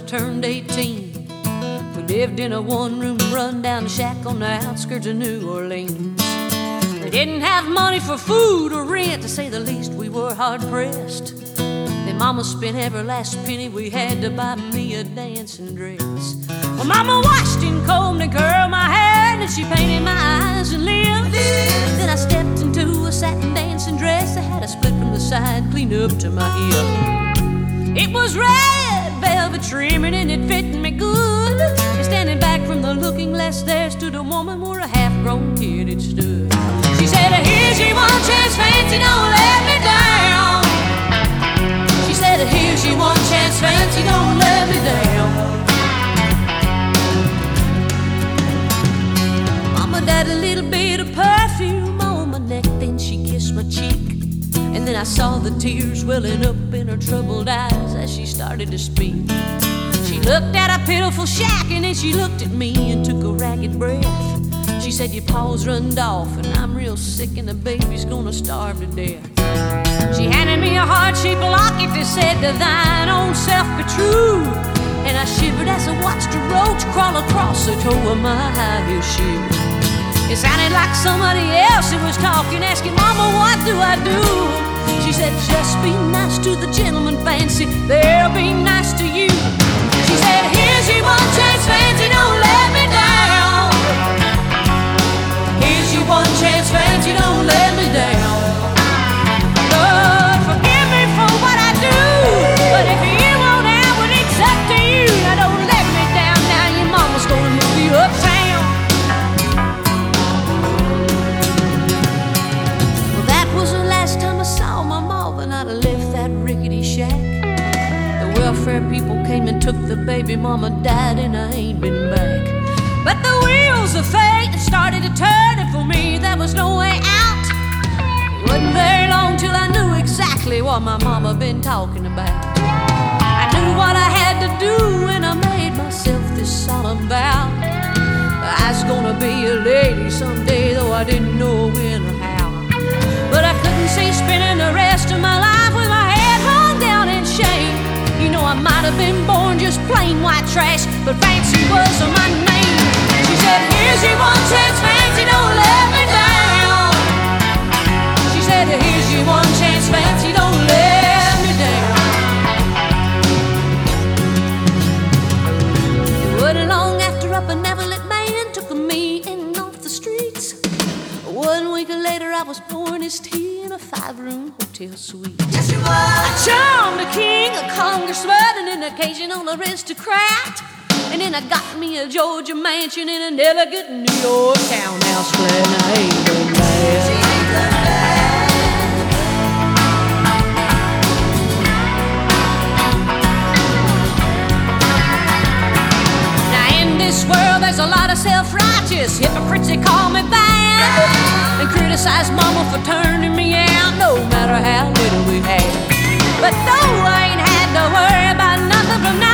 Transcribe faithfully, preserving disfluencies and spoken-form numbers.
turned eighteen. We lived in a one-room run-down shack on the outskirts of New Orleans. We didn't have money for food or rent, to say the least. We were hard-pressed. Then Mama spent every last penny we had to buy me a dancing dress. Well, Mama washed and combed and curled my hair, and she painted my eyes and lips. Then I stepped into a satin dancing dress that had a split from the side, clean up to my hip. It was red velvet trimming and it fit me good. And standing back from the looking glass, there stood a woman where a half-grown kid had stood. She said, "Here's your one chance, fancy, don't let me down." She said, "Here's your one chance, fancy, don't let me down." Mama died a little bit of perfume on my neck, then she kissed my cheek. And then I saw the tears welling up in her troubled eyes as she started to speak. She looked at a pitiful shack and then she looked at me and took a ragged breath. She said, "Your paws runned off and I'm real sick and the baby's gonna starve to death." She handed me a heart-shaped locket that said, "To thine own self be true." And I shivered as I watched a roach crawl across the toe of my high heel shoe. It sounded like somebody else who was talking, asking, "Mama, what do I do?" She said, "Just be nice to the gentleman, fancy, they'll be nice to you." She said, "Here's your one chance, fancy, don't let me down. Here's your one chance, fancy, don't let me down. Lord, forgive me for what I do, but if you won't have it, it's up to you. Now don't let me down, now your mama's gonna move you uptown." Well, that was the last time I saw my mom, and I'd have left that rickety shack. The welfare people came and took the baby, mama died and I ain't been back. But the wheels of fate started to turn, and for me there was no way out. It wasn't very long till I knew exactly what my mama been talking about. I knew what I had to do and I made myself this solemn vow. I was gonna be a lady someday, though I didn't know when or how. But I couldn't see spending the rest of my life with my head hung down in shame. You know, I might have been born just plain white trash, but fancy was my name. She said, "Here's your one chance, fancy, don't let me down." She said, "Here's your one chance, fancy, don't let me down." It wasn't long after a benevolent man took me in off the streets. One week later I was pouring his tea in a five-room hotel suite. Yes, you were. I charmed a king, a congressman, and an occasional aristocrat. And then I got me a Georgia mansion in an elegant New York townhouse flat, and I ain't been bad. She ain't been bad. Now in this world there's a lot of self-righteous hypocrites that call me bad, and criticize mama for turning me out no matter how little we had. But though I ain't had to worry about nothing from now